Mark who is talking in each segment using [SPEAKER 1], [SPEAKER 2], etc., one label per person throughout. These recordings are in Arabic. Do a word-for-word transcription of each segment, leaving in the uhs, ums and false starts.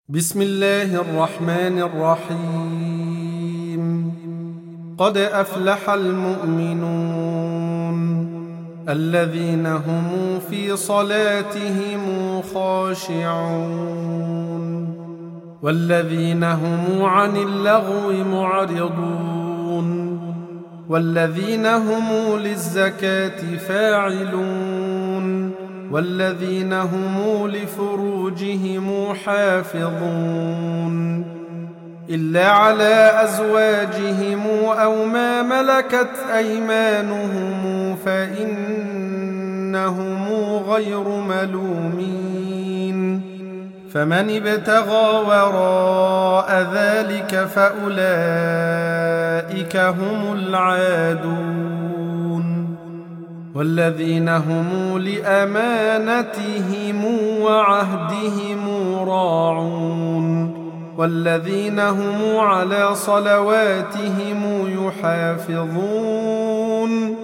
[SPEAKER 1] بسم الله الرحمن الرحيم. قد أفلح المؤمنون الذين هم في صلاتهم خاشعون والذين هم عن اللغو معرضون والذين هم للزكاة فاعلون والذين هم لفروجهم حافظون إلا على أزواجهم أو ما ملكت أيمانهم فإنهم غير ملومين. فمن ابتغى وراء ذلك فأولئك هم العادون والذين هم لأمانتهم وعهدهم راعون والذين هم على صلواتهم يحافظون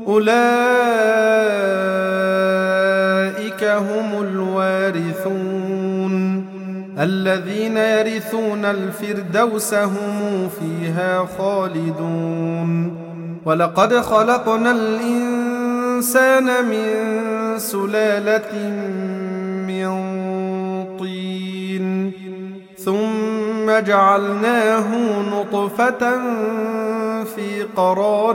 [SPEAKER 1] أولئك هم الوارثون الذين يرثون الفردوس هم فيها خالدون. ولقد خلقنا الإنسان من سلالة من طين ثم جعلناه نطفة في قرار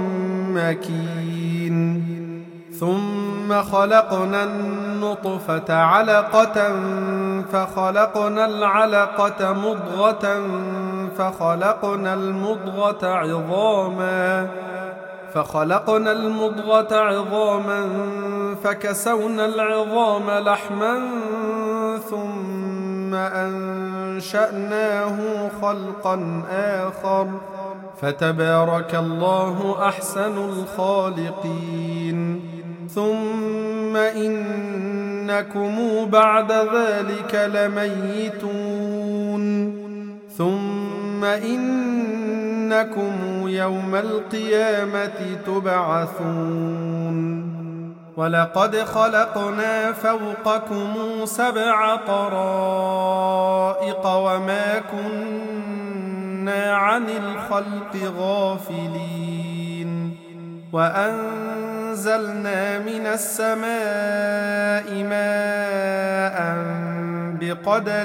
[SPEAKER 1] مكين ثم خلقنا النطفة علقة فخلقنا العلقة مضغة فخلقنا المضغة عظاما فخلقنا المضغة عظاما فكسونا العظام لحما ثم أنشأناه خلقا آخر فتبارك الله أحسن الخالقين. ثم إنكم بعد ذلك لميتون ثم إنكم يوم القيامة تبعثون. ولقد خلقنا فوقكم سبع طرائق وما كنا عن الخلق غافلين وأنزلنا من السماء ماء بقدر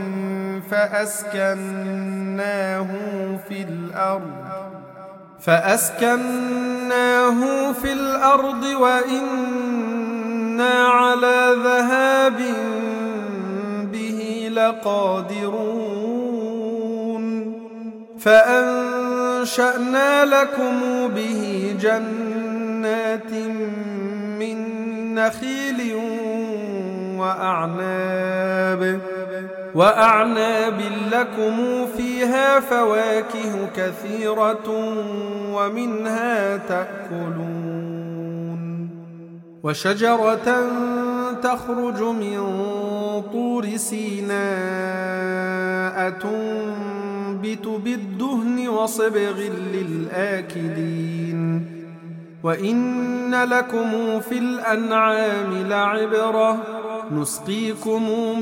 [SPEAKER 1] فأسكناه في الأرض فأسكناه في الأرض وإنا على ذهاب به لقادرون. فأنشأنا لكم به جنات من نخيل وأعناب وأعناب لكم فيها فواكه كثيرة ومنها تأكلون. وشجرة تخرج من طور سيناء تنبت بالدهن وصبغ للآكلين. وإن لكم في الأنعام لعبرة نسقيكم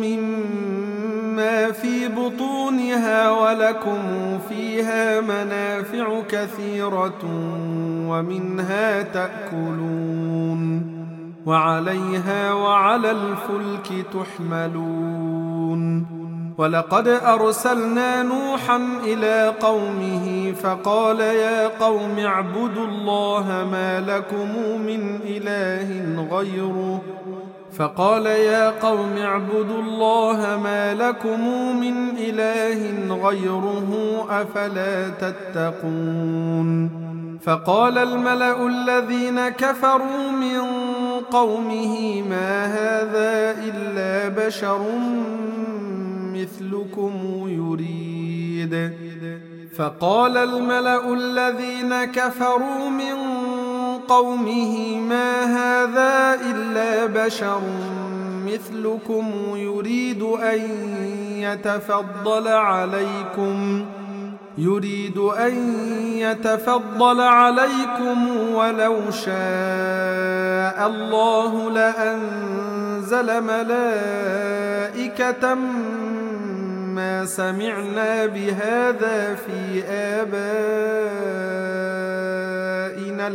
[SPEAKER 1] مما في بطونها ولكم فيها منافع كثيرة ومنها تأكلون وعليها وعلى الفلك تحملون. ولقد أرسلنا نوحا إلى قومه فقال يا قوم اعبدوا الله ما لكم من إله غيره فقال يا قوم اعبدوا الله ما لكم من إله غيره أفلا تتقون. فقال الملأ الذين كفروا من قومه ما هذا إلا بشر مثلكم يريد فقال الملأ الذين كفروا من قومه ما هذا إلا بشر مثلكم يريد أن يتفضل عليكم يريد أن يتفضل عليكم ولو شاء الله لأنزل ملائكة ما سمعنا بهذا في آبائنا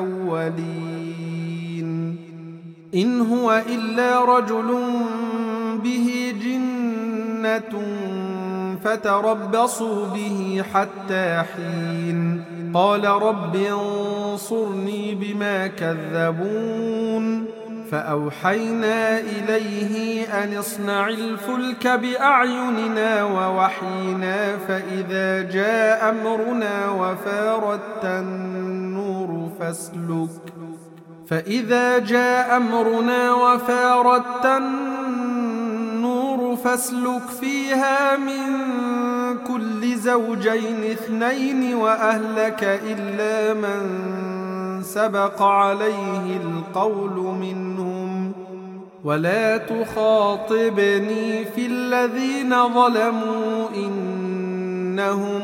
[SPEAKER 1] الأولين إن هو إلا رجل به جنة فتربصوا به حتى حين قال رب انصرني بما كذبون فأوحينا إليه أن اصنع الفلك بأعيننا ووحينا فإذا جاء أمرنا وفارت النور فاسلك فإذا جاء أمرنا وفارت النور فاسلك فيها من كل زوجين اثنين وأهلك إلا من سبق عليه القول منهم ولا تخاطبني في الذين ظلموا إنهم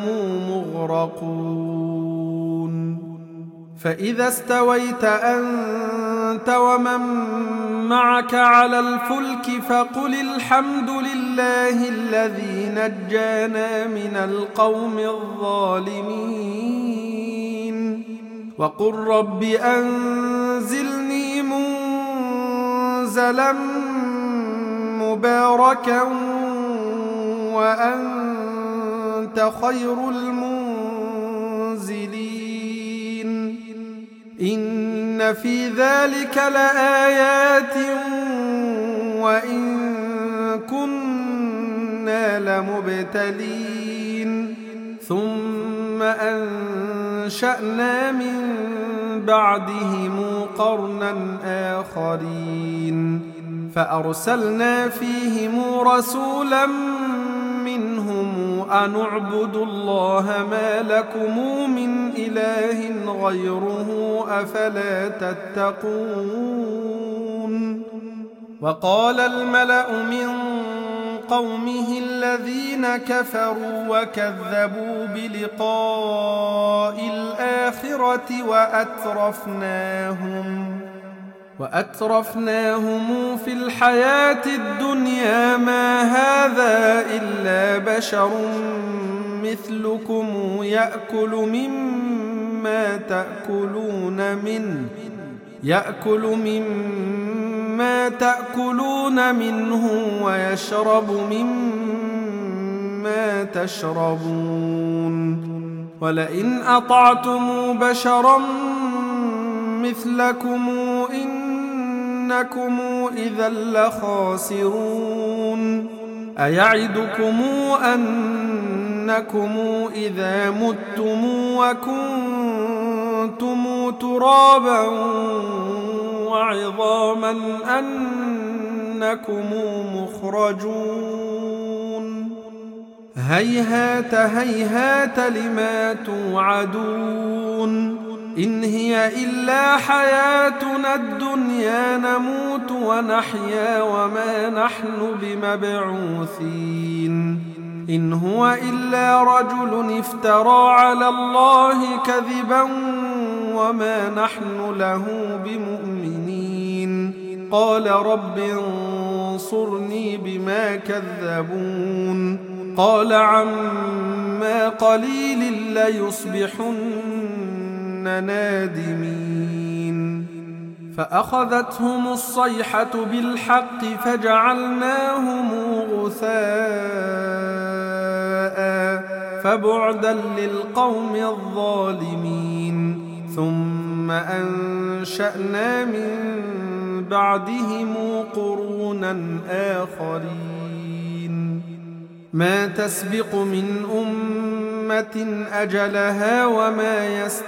[SPEAKER 1] مغرقون فإذا استويت أنت ومن معك على الفلك فقل الحمد لله الذي نجانا من القوم الظالمين وقل رب أنزلني منزلا مباركا وأنت خير المنزلين إن في ذلك لآيات وإن كنا لمبتلين ثم أنشأنا من بعدهم قرنا آخرين فأرسلنا فيهم رسولا منهم أن اعبدوا الله ما لكم من إله غيره أفلا تتقون وقال الملأ من قومه الذين كفروا وكذبوا بلقاء الآخرة وأترفناهم وأترفناهم في الحياة الدنيا ما هذا إلا بشر مثلكم يأكل مما تأكلون منه يأكل مما تأكلون منه ويشرب مما تشربون ولئن أطعتم بشرا مثلكم إنكم إذا لخاسرون أيعدكم أنكم إذا متم وكنتم ترابا وعظاما أنكم مخرجون هيهات هيهات لما توعدون إن هي إلا حياتنا الدنيا نموت ونحيا وما نحن بمبعوثين إن هو إلا رجل افترى على الله كذبا وما نحن له بمؤمنين قال رب انصرني بما كذبون قال عما قليل ليصبحن نادمين فأخذتهم الصيحة بالحق فجعلناهم غثاء فبعدا للقوم الظالمين ثم أنشأنا من بعدهم قرونا آخرين ما تسبق من أمة أجلها وما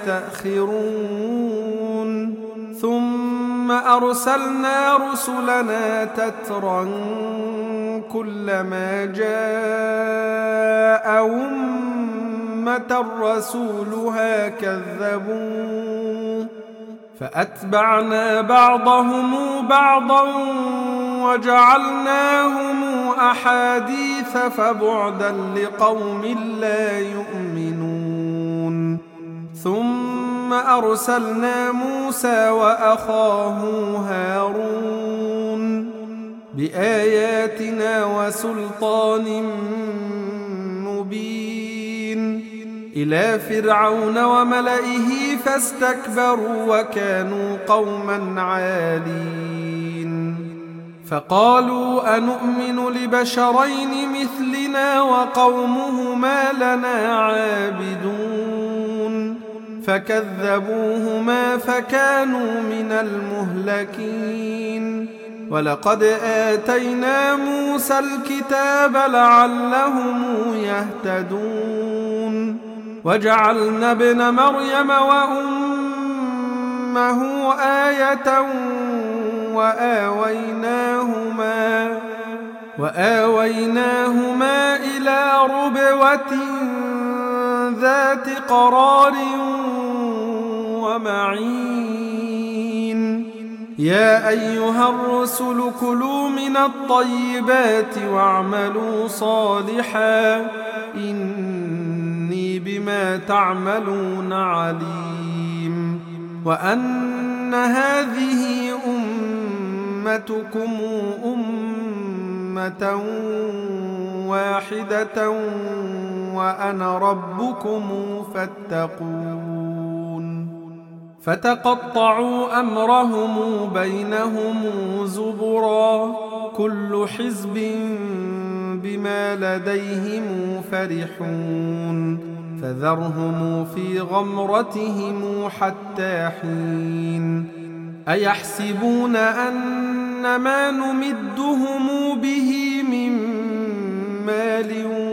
[SPEAKER 1] يستأخرون ثم أرسلنا رسلنا تترا كلما جاء أمة رسولها كذبوه فأتبعنا بعضهم بعضا وجعلناهم أحاديث فبعدا لقوم لا يؤمنون ثم أرسلنا موسى وأخاه هارون بآياتنا وسلطان إلى فرعون وملئه فاستكبروا وكانوا قوما عالين فقالوا أنؤمن لبشرين مثلنا وقومهما لنا عابدون فكذبوهما فكانوا من المهلكين ولقد آتينا موسى الكتاب لعلهم يهتدون وجعلنا ابن مريم وأمه آية وآويناهما وآويناهما إلى ربوة ذات قرار ومعين يا أيها الرسل كلوا من الطيبات واعملوا صالحا إني بما تعملون عليم وأن هذه أمتكم أمة واحدة وأنا ربكم فاتقون فتقطعوا أمرهم بينهم زبرا كل حزب بما لديهم فرحون فذرهم في غمرتهم حتى حين أيحسبون أن ما نمدهم به من مال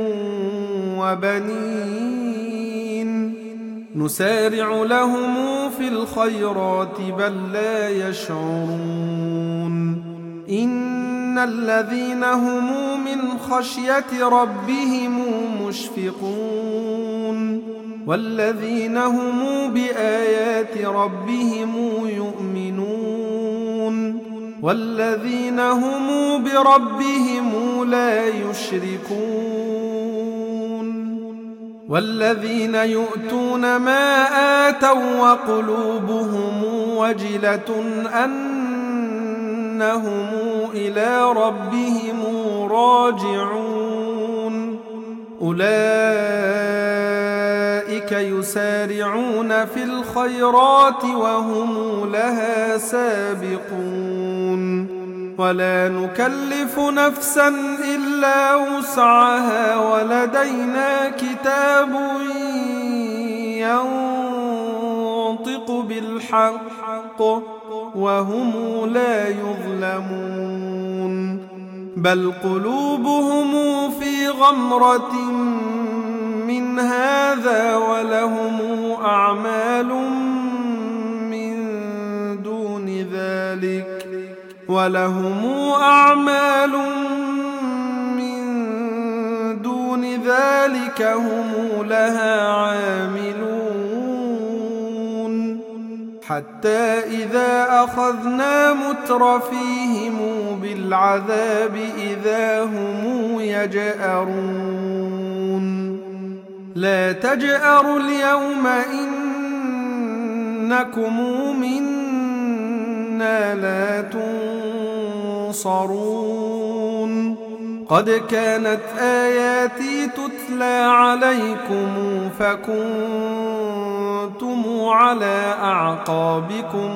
[SPEAKER 1] وبنين نسارع لهم في الخيرات بل لا يشعرون إن الذين هم من خشية ربهم مشفقون والذين هم بآيات ربهم يؤمنون والذين هم بربهم لا يشركون والذين يؤتون ما آتوا وقلوبهم وجلة أنهم إلى ربهم راجعون أولئك يسارعون في الخيرات وهم لها سابقون ولا نكلف نفسا إلا وسعها ولدينا كتاب ينطق بالحق وهم لا يظلمون بل قلوبهم في غمرة من هذا ولهم أعمال من دون ذلك ولهم أعمال من دون ذلك هم لها عاملون حتى إذا أخذنا مترفيهم بالعذاب إذا هم يجأرون لا تجأروا اليوم إنكم منا لا تنصرون قد كانت آياتي تتلى عليكم فكنتم على أعقابكم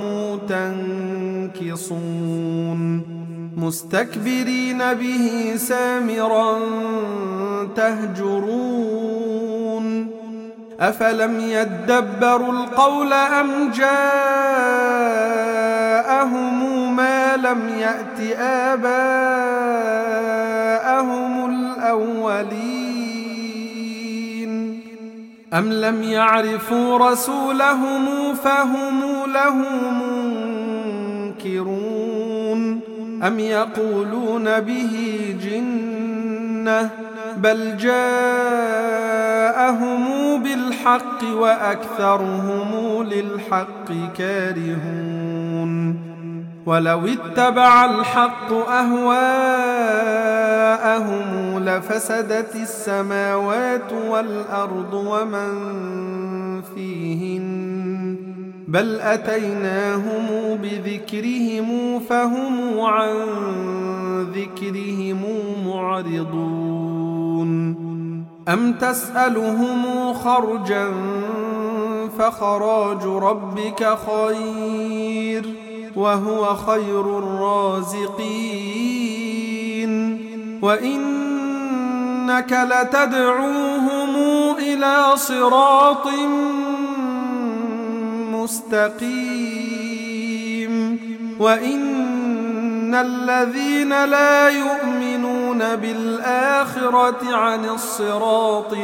[SPEAKER 1] تنكصون مستكبرين به سامرا تهجرون أفلم يدبروا القول أم جاءهم ما لم يأت آباءهم الأولين أم لم يعرفوا رسولهم فهم له منكرون أم يقولون به جنة بل جاءهم بالحق وأكثرهم للحق كارهون ولو اتبع الحق أهواءهم لفسدت السماوات والأرض ومن فيهن بل أتيناهم بذكرهم فهم عن ذكرهم معرضون أم تسألهم خرجا فخراج ربك خير وهو خير الرازقين وإنك لتدعوهم إلى صراط مستقيم وإن الذين لا يؤمنون بالآخرة عن الصراط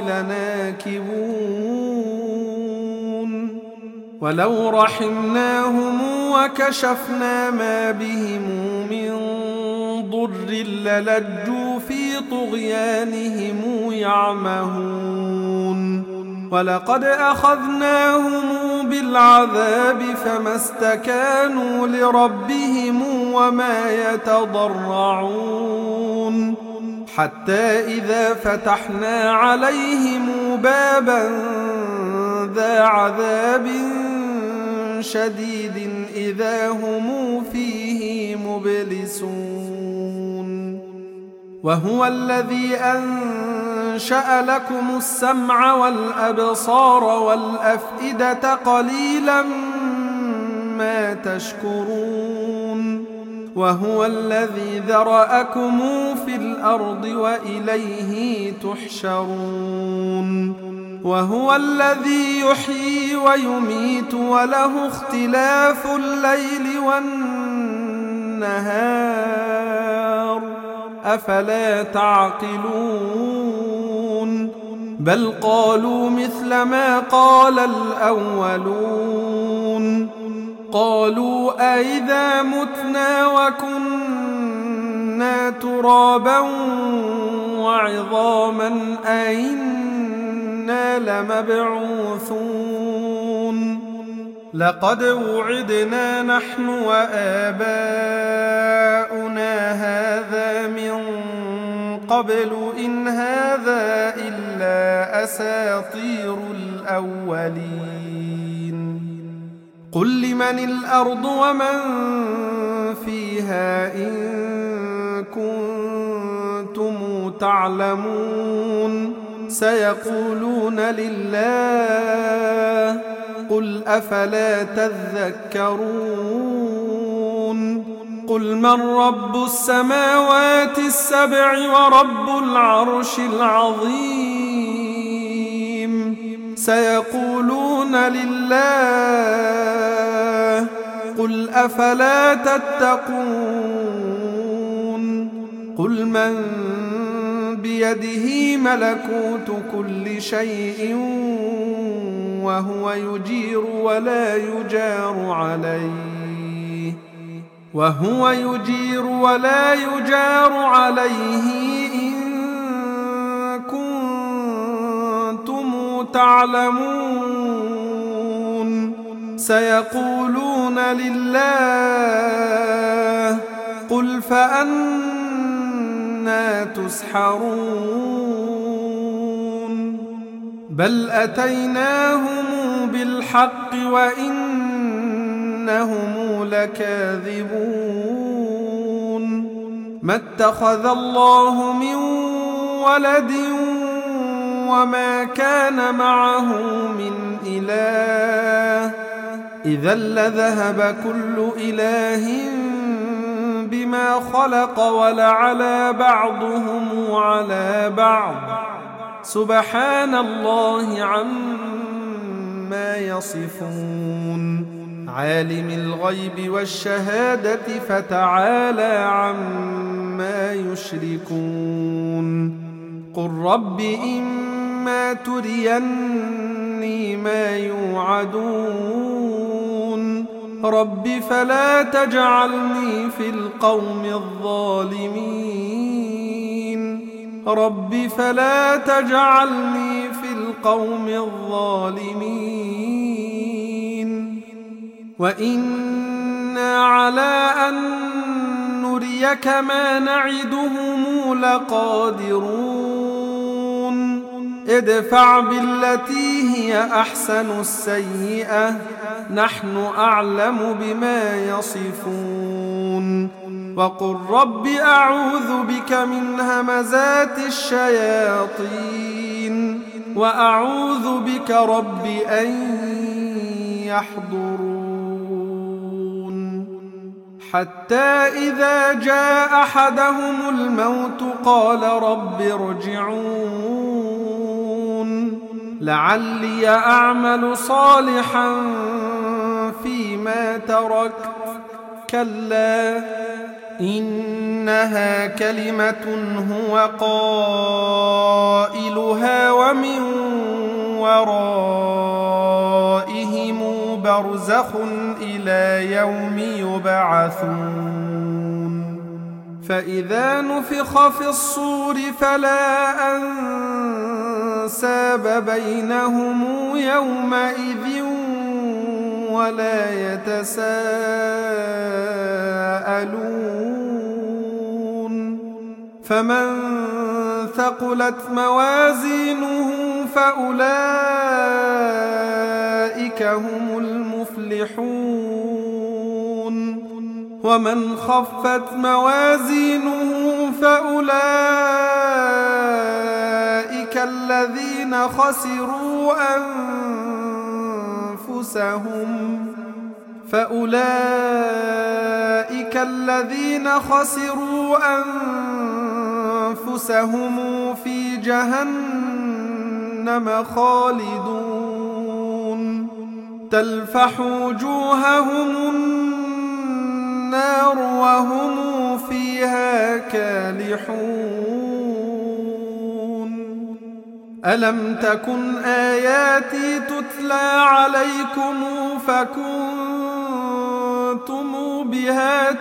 [SPEAKER 1] لناكبون ولو رحمناهم وكشفنا ما بهم من ضر للجوا في طغيانهم يعمهون ولقد أخذناهم بالعذاب فما استكانوا لربهم وما يتضرعون حتى إذا فتحنا عليهم بابا ذا عذاب شديد إذا هم فيه مبلسون وهو الذي أنشأ لكم السمع والأبصار والأفئدة قليلا ما تشكرون وهو الذي ذرأكم في الأرض وإليه تحشرون وهو الذي يحيي ويميت وله اختلاف الليل والنهار أفلا تعقلون بل قالوا مثل ما قال الأولون قالوا أئذا متنا وكنا ترابا وعظاما أئنا لمبعوثون لقد وعدنا نحن وآباؤنا هذا من قبل إن هذا إلا أساطير الأولين قل لمن الأرض ومن فيها إن كنتم تعلمون سيقولون لله قل أفلا تذكرون قل من رب السماوات السبع ورب العرش العظيم سيقولون لله قل أفلا تتقون قل من بيده ملكوت كل شيء وهو يجير ولا يجار عليه وهو يجير ولا يجار عليه إن كنتم تعلمون سيقولون لله قل فأنى تسحرون بل أتيناهم بالحق وإنهم لكاذبون ما اتخذ الله من ولد وما كان معه من إله إذا لذهب كل إله بما خلق ولعلى بعضهم على بعض سبحان الله عما يصفون عالم الغيب والشهادة فتعالى عما يشركون قل رب إما تريني ما يوعدون رب فلا تجعلني في القوم الظالمين رب فلا تجعلني في القوم الظالمين وإنا على أن نريك ما نعدهم لقادرون ادفع بالتي هي أحسن السيئة نحن أعلم بما يصفون وقل رب أعوذ بك من همزات الشياطين وأعوذ بك رب أن يحضرون حتى إذا جاء أحدهم الموت قال رب ارجعون لعلي أعمل صالحا فيما تركت كلا إنها كلمة هو قائلها ومن ورائهم برزخ إلى يوم يبعثون فإذا نفخ في الصور فلا أنساب بينهم يومئذ ولا يتساءلون فمن ثقلت موازينه فأولئك هم المفلحون ومن خفت موازينه فأولئك الذين خسروا أنفسهم فأولئك الذين خسروا أنفسهم في جهنم خالدون تلفح وجوههم النار وهم فيها كالحون ألم تكن آياتي تتلى عليكم فكنتم بها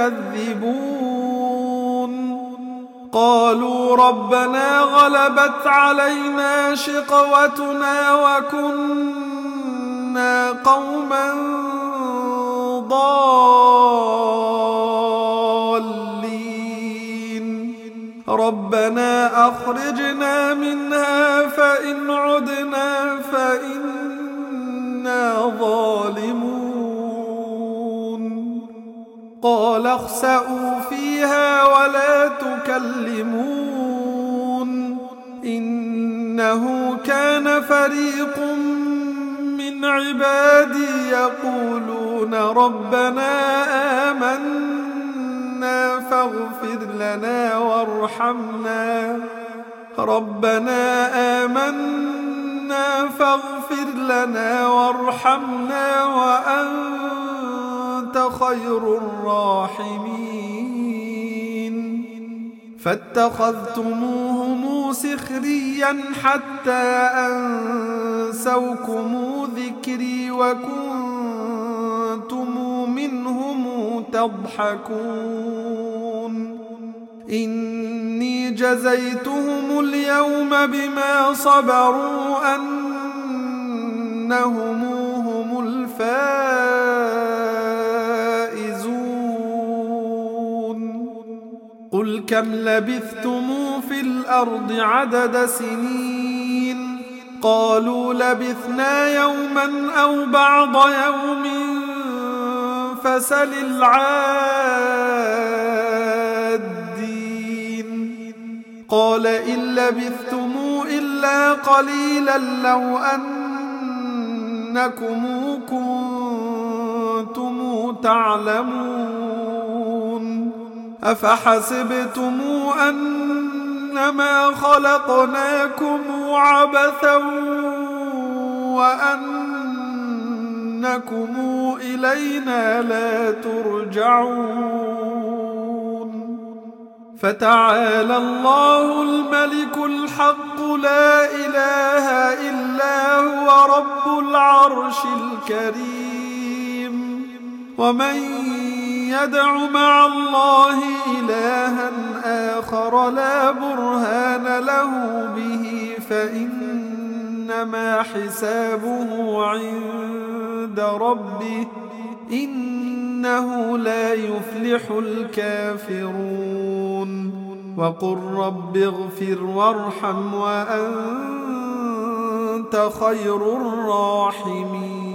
[SPEAKER 1] تكذبون قالوا ربنا غلبت علينا شقوتنا وكنا قوما ضالين ربنا أخرجنا منها فإن عدنا فإنا ظالمون قال اخسئوا فيها ولا تكلمون إنه كان فريق من عبادي يقولون ربنا آمنا فاغفر لنا وارحمنا ربنا آمنا فاغفر لنا وارحمنا وأنت خير الراحمين فاتخذتموهم سخريا حتى أنسوكم ذكري وكنتم منهم تضحكون إني جزيتهم اليوم بما صبروا أنهم هم الفائزون قل كم لبثتم في الأرض عدد سنين قالوا لبثنا يوما أو بعض يوم فسل العادين قال إن لبثتم إلا قليلا لو أنكم كنتم تعلمون أفحسبتم أنما خلقناكم عبثا وأنكم إلينا لا ترجعون فتعالى الله الملك الحق لا إله إلا هو رب العرش الكريم ومن يدع مع الله إلها آخر لا برهان له به فإنما حسابه عند ربه إنه لا يفلح الكافرون وقل رب اغفر وارحم وأنت خير الراحمين